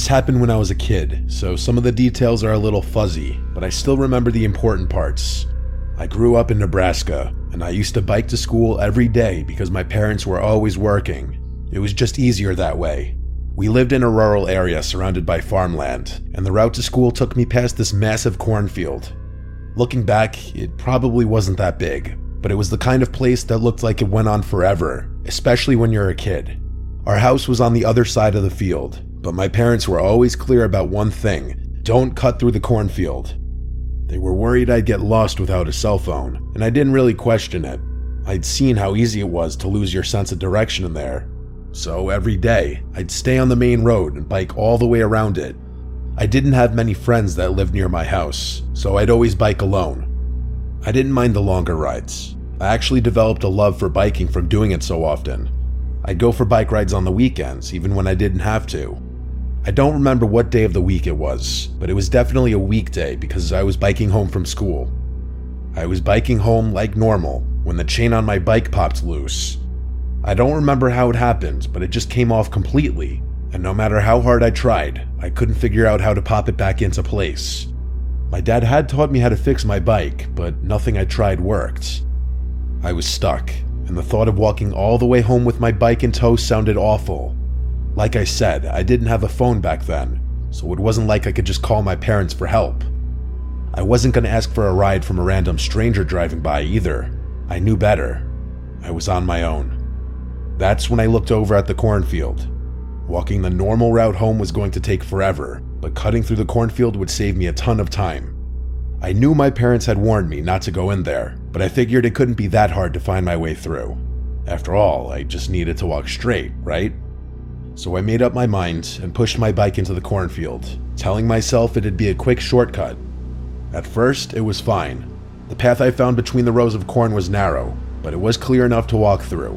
This happened when I was a kid, so some of the details are a little fuzzy, but I still remember the important parts. I grew up in Nebraska, and I used to bike to school every day because my parents were always working. It was just easier that way. We lived in a rural area surrounded by farmland, and the route to school took me past this massive cornfield. Looking back, it probably wasn't that big, but it was the kind of place that looked like it went on forever, especially when you're a kid. Our house was on the other side of the field, but my parents were always clear about one thing: don't cut through the cornfield. They were worried I'd get lost without a cell phone, and I didn't really question it. I'd seen how easy it was to lose your sense of direction in there. So every day, I'd stay on the main road and bike all the way around it. I didn't have many friends that lived near my house, so I'd always bike alone. I didn't mind the longer rides. I actually developed a love for biking from doing it so often. I'd go for bike rides on the weekends, even when I didn't have to. I don't remember what day of the week it was, but it was definitely a weekday because I was biking home from school. I was biking home like normal when the chain on my bike popped loose. I don't remember how it happened, but it just came off completely, and no matter how hard I tried, I couldn't figure out how to pop it back into place. My dad had taught me how to fix my bike, but nothing I tried worked. I was stuck, and the thought of walking all the way home with my bike in tow sounded awful. Like I said, I didn't have a phone back then, so it wasn't like I could just call my parents for help. I wasn't going to ask for a ride from a random stranger driving by either. I knew better. I was on my own. That's when I looked over at the cornfield. Walking the normal route home was going to take forever, but cutting through the cornfield would save me a ton of time. I knew my parents had warned me not to go in there, but I figured it couldn't be that hard to find my way through. After all, I just needed to walk straight, right? So I made up my mind and pushed my bike into the cornfield, telling myself it'd be a quick shortcut. At first, it was fine. The path I found between the rows of corn was narrow, but it was clear enough to walk through.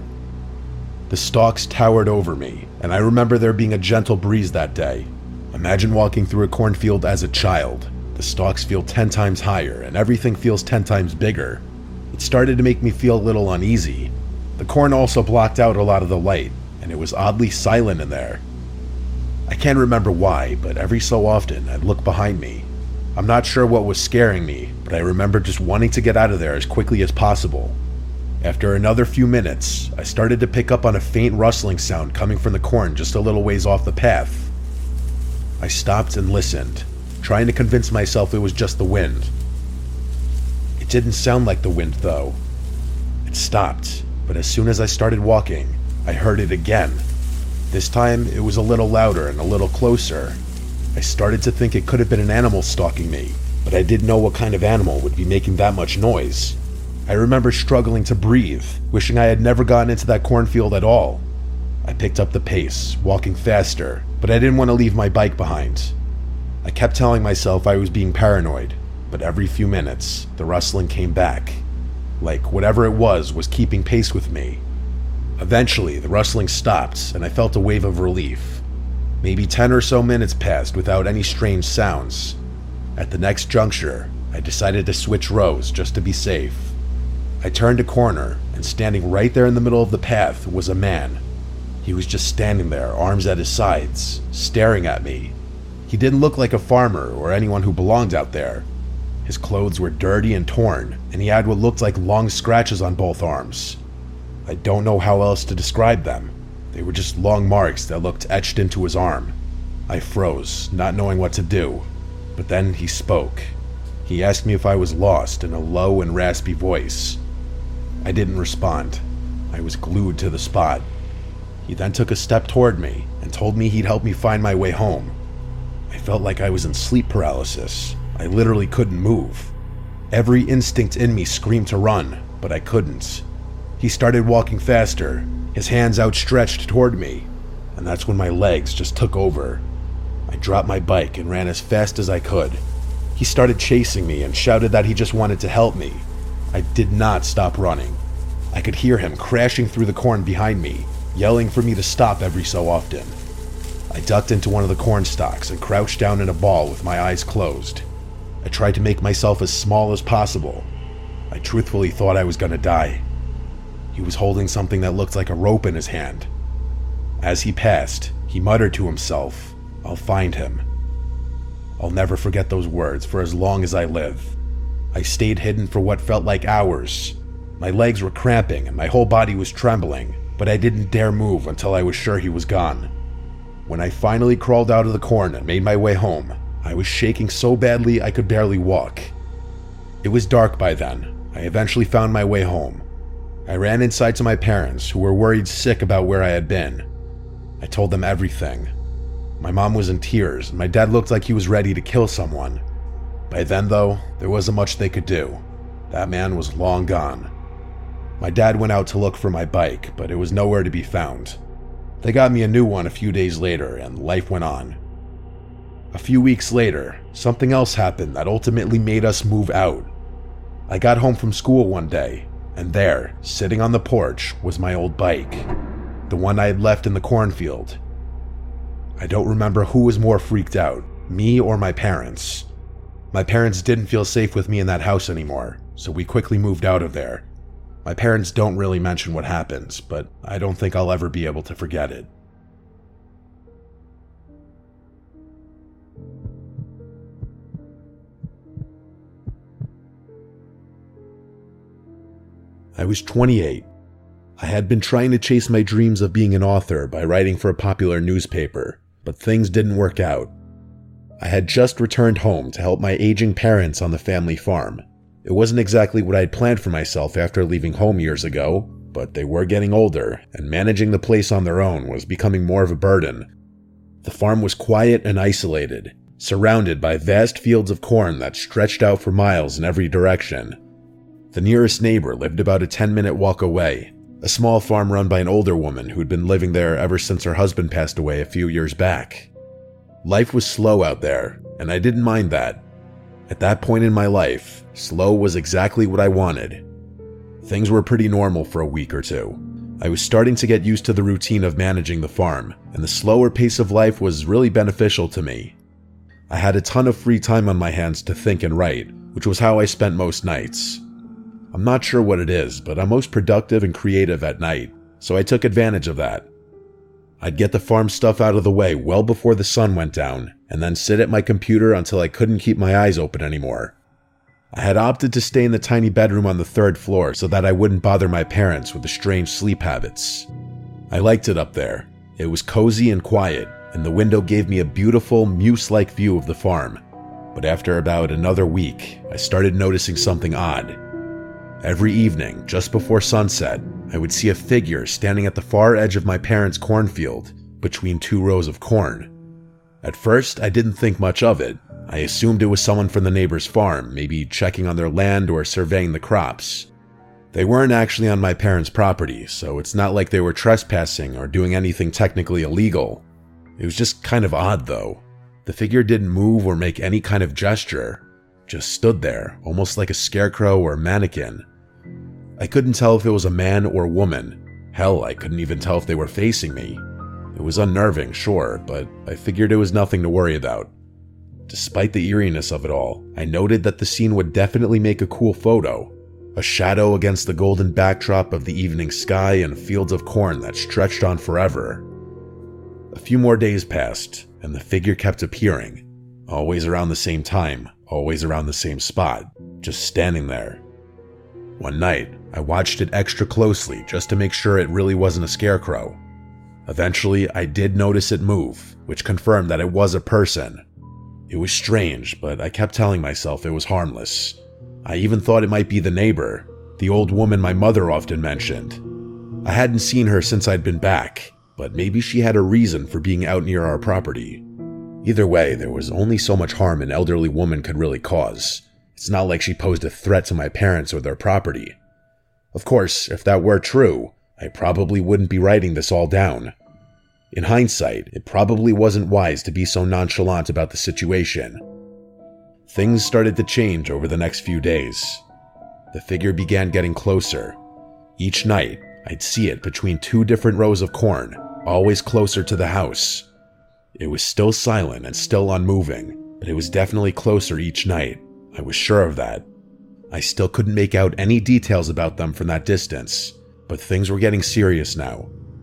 The stalks towered over me, and I remember there being a gentle breeze that day. Imagine walking through a cornfield as a child. The stalks feel 10 times higher, and everything feels 10 times bigger. It started to make me feel a little uneasy. The corn also blocked out a lot of the light, and it was oddly silent in there. I can't remember why, but every so often I'd look behind me. I'm not sure what was scaring me, but I remember just wanting to get out of there as quickly as possible. After another few minutes, I started to pick up on a faint rustling sound coming from the corn just a little ways off the path. I stopped and listened, trying to convince myself it was just the wind. It didn't sound like the wind, though. It stopped, but as soon as I started walking, I heard it again. This time, it was a little louder and a little closer. I started to think it could have been an animal stalking me, but I didn't know what kind of animal would be making that much noise. I remember struggling to breathe, wishing I had never gotten into that cornfield at all. I picked up the pace, walking faster, but I didn't want to leave my bike behind. I kept telling myself I was being paranoid, but every few minutes, the rustling came back. Like whatever it was keeping pace with me. Eventually, the rustling stopped, and I felt a wave of relief. Maybe 10 or so minutes passed without any strange sounds. At the next juncture, I decided to switch rows just to be safe. I turned a corner, and standing right there in the middle of the path was a man. He was just standing there, arms at his sides, staring at me. He didn't look like a farmer or anyone who belonged out there. His clothes were dirty and torn, and he had what looked like long scratches on both arms. I don't know how else to describe them. They were just long marks that looked etched into his arm. I froze, not knowing what to do. But then he spoke. He asked me if I was lost in a low and raspy voice. I didn't respond. I was glued to the spot. He then took a step toward me and told me he'd help me find my way home. I felt like I was in sleep paralysis. I literally couldn't move. Every instinct in me screamed to run, but I couldn't. He started walking faster, his hands outstretched toward me, and that's when my legs just took over. I dropped my bike and ran as fast as I could. He started chasing me and shouted that he just wanted to help me. I did not stop running. I could hear him crashing through the corn behind me, yelling for me to stop every so often. I ducked into one of the corn stalks and crouched down in a ball with my eyes closed. I tried to make myself as small as possible. I truthfully thought I was going to die. He was holding something that looked like a rope in his hand. As he passed, he muttered to himself, I'll find him. I'll never forget those words for as long as I live. I stayed hidden for what felt like hours. My legs were cramping and my whole body was trembling, but I didn't dare move until I was sure he was gone. When I finally crawled out of the corn and made my way home, I was shaking so badly I could barely walk. It was dark by then. I eventually found my way home. I ran inside to my parents, who were worried sick about where I had been. I told them everything. My mom was in tears, and my dad looked like he was ready to kill someone. By then, though, there wasn't much they could do. That man was long gone. My dad went out to look for my bike, but it was nowhere to be found. They got me a new one a few days later, and life went on. A few weeks later, something else happened that ultimately made us move out. I got home from school one day, and there, sitting on the porch, was my old bike. The one I had left in the cornfield. I don't remember who was more freaked out, me or my parents. My parents didn't feel safe with me in that house anymore, so we quickly moved out of there. My parents don't really mention what happens, but I don't think I'll ever be able to forget it. I was 28. I had been trying to chase my dreams of being an author by writing for a popular newspaper, but things didn't work out. I had just returned home to help my aging parents on the family farm. It wasn't exactly what I had planned for myself after leaving home years ago, but they were getting older, and managing the place on their own was becoming more of a burden. The farm was quiet and isolated, surrounded by vast fields of corn that stretched out for miles in every direction. The nearest neighbor lived about a 10-minute walk away, a small farm run by an older woman who'd been living there ever since her husband passed away a few years back. Life was slow out there, and I didn't mind that. At that point in my life, slow was exactly what I wanted. Things were pretty normal for a week or two. I was starting to get used to the routine of managing the farm, and the slower pace of life was really beneficial to me. I had a ton of free time on my hands to think and write, which was how I spent most nights. I'm not sure what it is, but I'm most productive and creative at night, so I took advantage of that. I'd get the farm stuff out of the way well before the sun went down, and then sit at my computer until I couldn't keep my eyes open anymore. I had opted to stay in the tiny bedroom on the 3rd floor so that I wouldn't bother my parents with the strange sleep habits. I liked it up there. It was cozy and quiet, and the window gave me a beautiful, muse-like view of the farm. But after about another week, I started noticing something odd. Every evening, just before sunset, I would see a figure standing at the far edge of my parents' cornfield, between 2 rows of corn. At first, I didn't think much of it. I assumed it was someone from the neighbor's farm, maybe checking on their land or surveying the crops. They weren't actually on my parents' property, so it's not like they were trespassing or doing anything technically illegal. It was just kind of odd, though. The figure didn't move or make any kind of gesture. Just stood there, almost like a scarecrow or mannequin. I couldn't tell if it was a man or woman. Hell, I couldn't even tell if they were facing me. It was unnerving, sure, but I figured it was nothing to worry about. Despite the eeriness of it all, I noted that the scene would definitely make a cool photo. A shadow against the golden backdrop of the evening sky and fields of corn that stretched on forever. A few more days passed, and the figure kept appearing. Always around the same time, always around the same spot, just standing there. One night, I watched it extra closely just to make sure it really wasn't a scarecrow. Eventually, I did notice it move, which confirmed that it was a person. It was strange, but I kept telling myself it was harmless. I even thought it might be the neighbor, the old woman my mother often mentioned. I hadn't seen her since I'd been back, but maybe she had a reason for being out near our property. Either way, there was only so much harm an elderly woman could really cause. It's not like she posed a threat to my parents or their property. Of course, if that were true, I probably wouldn't be writing this all down. In hindsight, it probably wasn't wise to be so nonchalant about the situation. Things started to change over the next few days. The figure began getting closer. Each night, I'd see it between 2 different rows of corn, always closer to the house. It was still silent and still unmoving, but it was definitely closer each night. I was sure of that. I still couldn't make out any details about them from that distance, but things were getting serious now.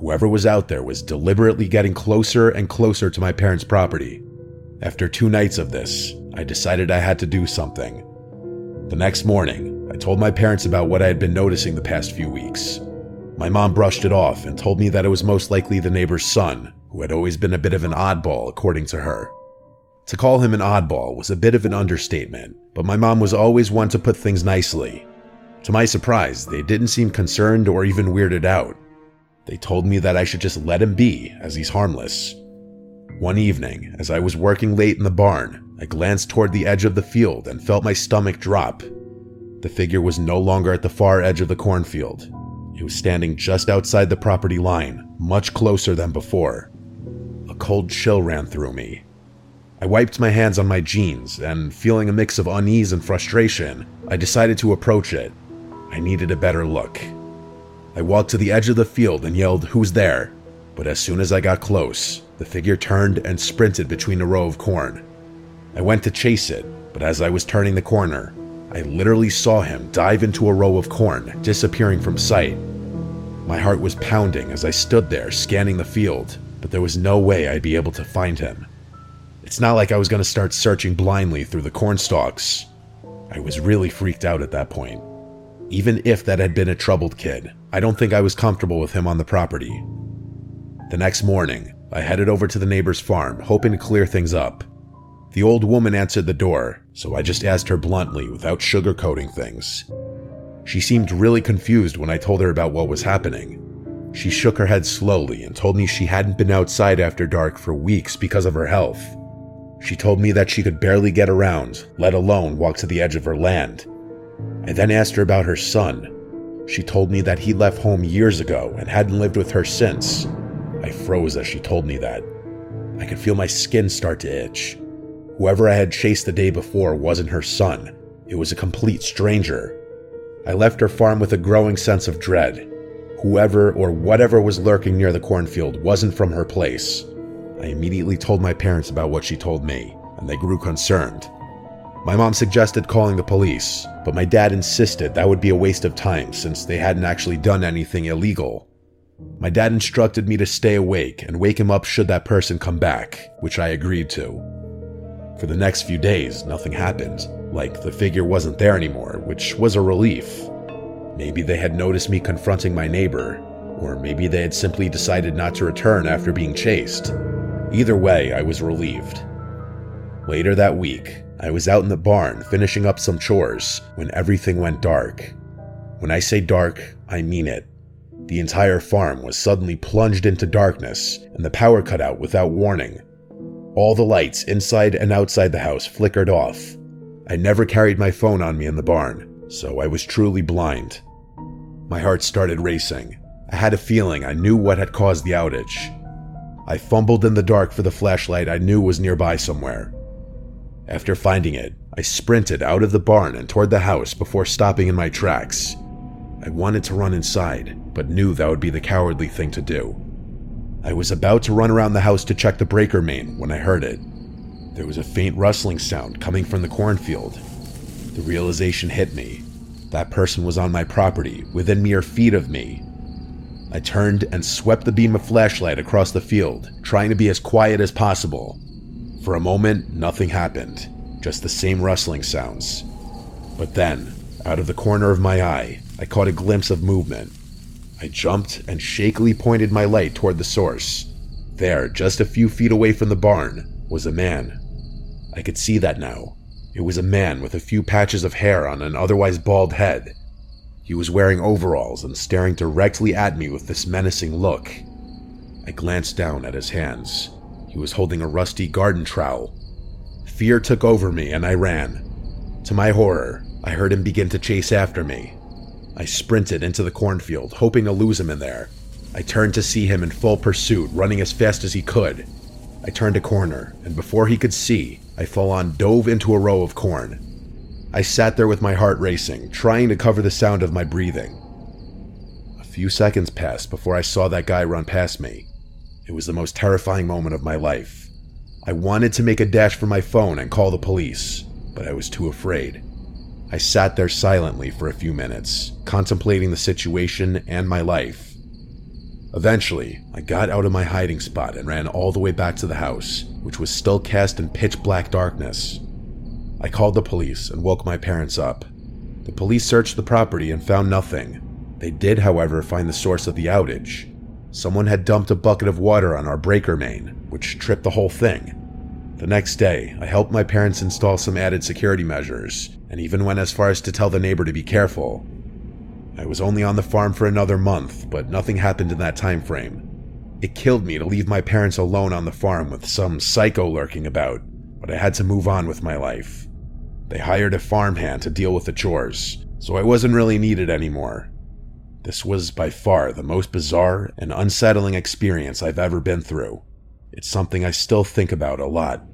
Whoever was out there was deliberately getting closer and closer to my parents' property. After 2 nights of this, I decided I had to do something. The next morning, I told my parents about what I had been noticing the past few weeks. My mom brushed it off and told me that it was most likely the neighbor's son, who had always been a bit of an oddball, according to her. To call him an oddball was a bit of an understatement, but my mom was always one to put things nicely. To my surprise, they didn't seem concerned or even weirded out. They told me that I should just let him be, as he's harmless. One evening, as I was working late in the barn, I glanced toward the edge of the field and felt my stomach drop. The figure was no longer at the far edge of the cornfield. It was standing just outside the property line, much closer than before. A cold chill ran through me. I wiped my hands on my jeans, and feeling a mix of unease and frustration, I decided to approach it. I needed a better look. I walked to the edge of the field and yelled, "Who's there?" But as soon as I got close, the figure turned and sprinted between a row of corn. I went to chase it, but as I was turning the corner, I literally saw him dive into a row of corn, disappearing from sight. My heart was pounding as I stood there scanning the field, but there was no way I'd be able to find him. It's not like I was going to start searching blindly through the corn stalks. I was really freaked out at that point. Even if that had been a troubled kid, I don't think I was comfortable with him on the property. The next morning, I headed over to the neighbor's farm, hoping to clear things up. The old woman answered the door, so I just asked her bluntly without sugarcoating things. She seemed really confused when I told her about what was happening. She shook her head slowly and told me she hadn't been outside after dark for weeks because of her health. She told me that she could barely get around, let alone walk to the edge of her land. I then asked her about her son. She told me that he left home years ago and hadn't lived with her since. I froze as she told me that. I could feel my skin start to itch. Whoever I had chased the day before wasn't her son. It was a complete stranger. I left her farm with a growing sense of dread. Whoever or whatever was lurking near the cornfield wasn't from her place. I immediately told my parents about what she told me, and they grew concerned. My mom suggested calling the police, but my dad insisted that would be a waste of time since they hadn't actually done anything illegal. My dad instructed me to stay awake and wake him up should that person come back, which I agreed to. For the next few days, nothing happened. Like the figure wasn't there anymore, which was a relief. Maybe they had noticed me confronting my neighbor, or maybe they had simply decided not to return after being chased. Either way, I was relieved. Later that week, I was out in the barn finishing up some chores when everything went dark. When I say dark, I mean it. The entire farm was suddenly plunged into darkness, and the power cut out without warning. All the lights inside and outside the house flickered off. I never carried my phone on me in the barn, so I was truly blind. My heart started racing. I had a feeling I knew what had caused the outage. I fumbled in the dark for the flashlight I knew was nearby somewhere. After finding it, I sprinted out of the barn and toward the house before stopping in my tracks. I wanted to run inside, but knew that would be the cowardly thing to do. I was about to run around the house to check the breaker main when I heard it. There was a faint rustling sound coming from the cornfield. The realization hit me. That person was on my property, within mere feet of me. I turned and swept the beam of flashlight across the field, trying to be as quiet as possible. For a moment, nothing happened, just the same rustling sounds. But then, out of the corner of my eye, I caught a glimpse of movement. I jumped and shakily pointed my light toward the source. There, just a few feet away from the barn, was a man. I could see that now. It was a man with a few patches of hair on an otherwise bald head. He was wearing overalls and staring directly at me with this menacing look. I glanced down at his hands. He was holding a rusty garden trowel. Fear took over me and I ran. To my horror, I heard him begin to chase after me. I sprinted into the cornfield, hoping to lose him in there. I turned to see him in full pursuit, running as fast as he could. I turned a corner, and before he could see, I full-on dove into a row of corn. I sat there with my heart racing, trying to cover the sound of my breathing. A few seconds passed before I saw that guy run past me. It was the most terrifying moment of my life. I wanted to make a dash for my phone and call the police, but I was too afraid. I sat there silently for a few minutes, contemplating the situation and my life. Eventually, I got out of my hiding spot and ran all the way back to the house, which was still cast in pitch black darkness. I called the police and woke my parents up. The police searched the property and found nothing. They did, however, find the source of the outage. Someone had dumped a bucket of water on our breaker main, which tripped the whole thing. The next day, I helped my parents install some added security measures, and even went as far as to tell the neighbor to be careful. I was only on the farm for another month, but nothing happened in that time frame. It killed me to leave my parents alone on the farm with some psycho lurking about, but I had to move on with my life. They hired a farmhand to deal with the chores, so I wasn't really needed anymore. This was by far the most bizarre and unsettling experience I've ever been through. It's something I still think about a lot.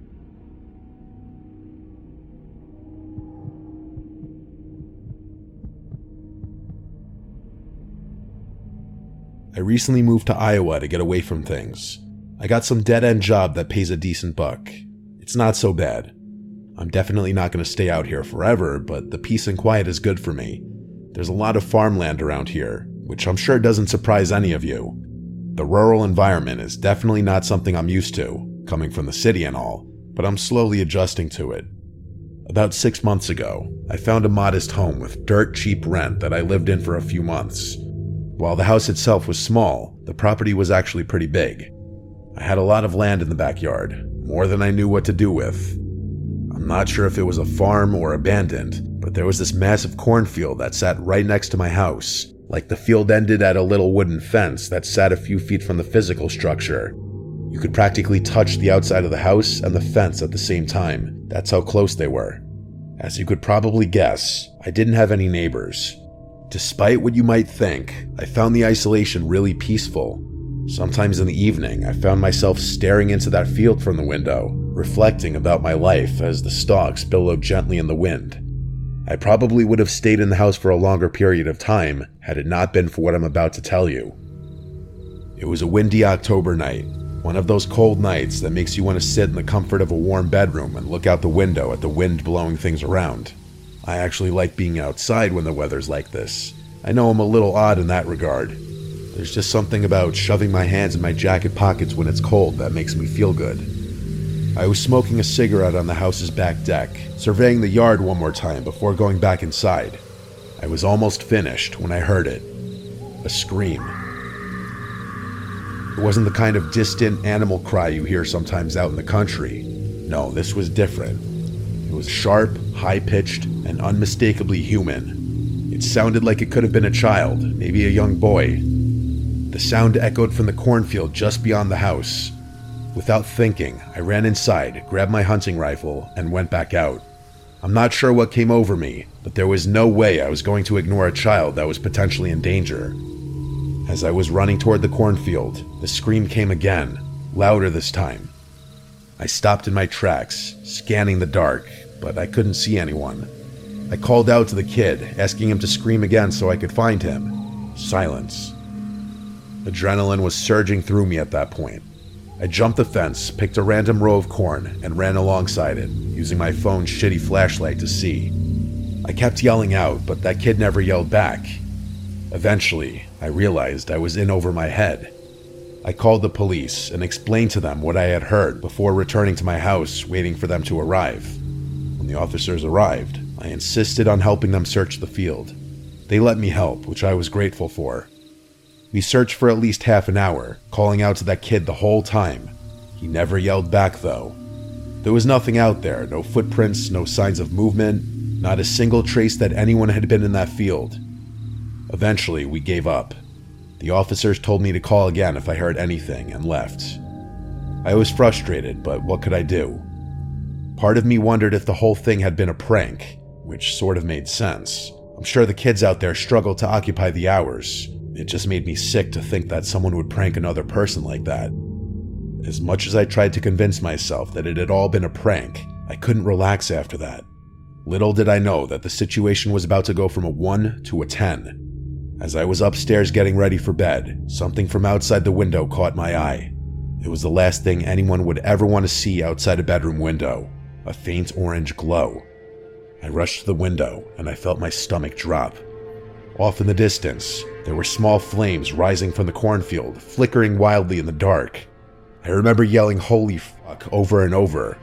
I recently moved to Iowa to get away from things. I got some dead-end job that pays a decent buck. It's not so bad. I'm definitely not going to stay out here forever, but the peace and quiet is good for me. There's a lot of farmland around here, which I'm sure doesn't surprise any of you. The rural environment is definitely not something I'm used to, coming from the city and all, but I'm slowly adjusting to it. About 6 months ago, I found a modest home with dirt cheap rent that I lived in for a few months. While the house itself was small, the property was actually pretty big. I had a lot of land in the backyard, more than I knew what to do with. I'm not sure if it was a farm or abandoned, but there was this massive cornfield that sat right next to my house, like the field ended at a little wooden fence that sat a few feet from the physical structure. You could practically touch the outside of the house and the fence at the same time. That's how close they were. As you could probably guess, I didn't have any neighbors. Despite what you might think, I found the isolation really peaceful. Sometimes in the evening, I found myself staring into that field from the window, reflecting about my life as the stalks billowed gently in the wind. I probably would have stayed in the house for a longer period of time had it not been for what I'm about to tell you. It was a windy October night, one of those cold nights that makes you want to sit in the comfort of a warm bedroom and look out the window at the wind blowing things around. I actually like being outside when the weather's like this. I know I'm a little odd in that regard. There's just something about shoving my hands in my jacket pockets when it's cold that makes me feel good. I was smoking a cigarette on the house's back deck, surveying the yard one more time before going back inside. I was almost finished when I heard it. A scream. It wasn't the kind of distant animal cry you hear sometimes out in the country. No, this was different. It was sharp, high-pitched, and unmistakably human. It sounded like it could have been a child, maybe a young boy. The sound echoed from the cornfield just beyond the house. Without thinking, I ran inside, grabbed my hunting rifle, and went back out. I'm not sure what came over me, but there was no way I was going to ignore a child that was potentially in danger. As I was running toward the cornfield, the scream came again, louder this time. I stopped in my tracks, scanning the dark, but I couldn't see anyone. I called out to the kid, asking him to scream again so I could find him. Silence. Adrenaline was surging through me at that point. I jumped the fence, picked a random row of corn, and ran alongside it, using my phone's shitty flashlight to see. I kept yelling out, but that kid never yelled back. Eventually, I realized I was in over my head. I called the police and explained to them what I had heard before returning to my house, waiting for them to arrive. When the officers arrived, I insisted on helping them search the field. They let me help, which I was grateful for. We searched for at least half an hour, calling out to that kid the whole time. He never yelled back, though. There was nothing out there, no footprints, no signs of movement, not a single trace that anyone had been in that field. Eventually, we gave up. The officers told me to call again if I heard anything and left. I was frustrated, but what could I do? Part of me wondered if the whole thing had been a prank, which sort of made sense. I'm sure the kids out there struggled to occupy the hours. It just made me sick to think that someone would prank another person like that. As much as I tried to convince myself that it had all been a prank, I couldn't relax after that. Little did I know that the situation was about to go from a 1 to a 10. As I was upstairs getting ready for bed, something from outside the window caught my eye. It was the last thing anyone would ever want to see outside a bedroom window, a faint orange glow. I rushed to the window and I felt my stomach drop. Off in the distance, there were small flames rising from the cornfield, flickering wildly in the dark. I remember yelling "holy fuck" over and over.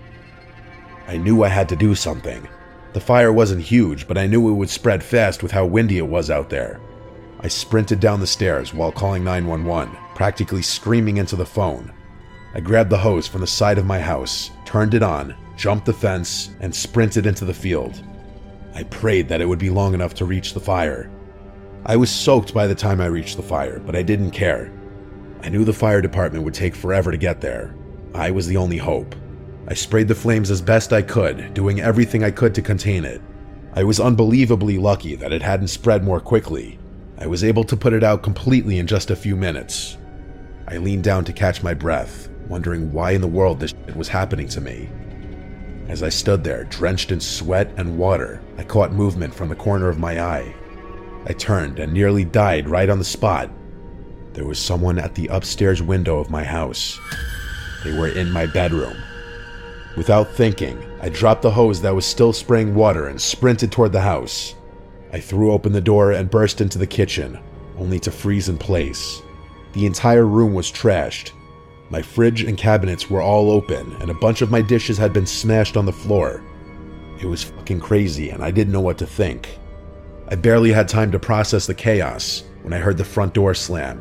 I knew I had to do something. The fire wasn't huge, but I knew it would spread fast with how windy it was out there. I sprinted down the stairs while calling 911, practically screaming into the phone. I grabbed the hose from the side of my house, turned it on, jumped the fence, and sprinted into the field. I prayed that it would be long enough to reach the fire. I was soaked by the time I reached the fire, but I didn't care. I knew the fire department would take forever to get there. I was the only hope. I sprayed the flames as best I could, doing everything I could to contain it. I was unbelievably lucky that it hadn't spread more quickly. I was able to put it out completely in just a few minutes. I leaned down to catch my breath, wondering why in the world this shit was happening to me. As I stood there, drenched in sweat and water, I caught movement from the corner of my eye. I turned and nearly died right on the spot. There was someone at the upstairs window of my house. They were in my bedroom. Without thinking, I dropped the hose that was still spraying water and sprinted toward the house. I threw open the door and burst into the kitchen, only to freeze in place. The entire room was trashed. My fridge and cabinets were all open, and a bunch of my dishes had been smashed on the floor. It was fucking crazy, and I didn't know what to think. I barely had time to process the chaos when I heard the front door slam.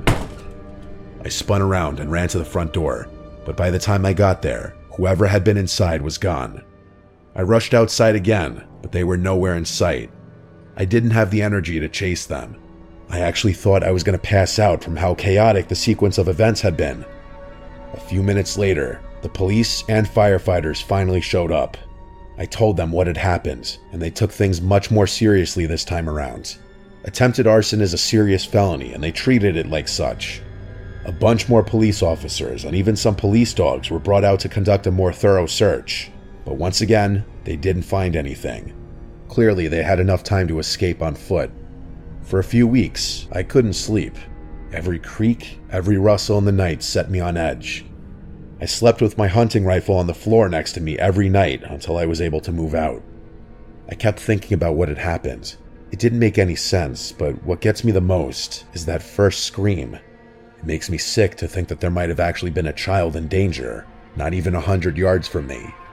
I spun around and ran to the front door, but by the time I got there, whoever had been inside was gone. I rushed outside again, but they were nowhere in sight. I didn't have the energy to chase them. I actually thought I was going to pass out from how chaotic the sequence of events had been. A few minutes later, the police and firefighters finally showed up. I told them what had happened, and they took things much more seriously this time around. Attempted arson is a serious felony, and they treated it like such. A bunch more police officers and even some police dogs were brought out to conduct a more thorough search, but once again, they didn't find anything. Clearly, they had enough time to escape on foot. For a few weeks, I couldn't sleep. Every creak, every rustle in the night set me on edge. I slept with my hunting rifle on the floor next to me every night until I was able to move out. I kept thinking about what had happened. It didn't make any sense, but what gets me the most is that first scream. It makes me sick to think that there might have actually been a child in danger, not even 100 yards from me.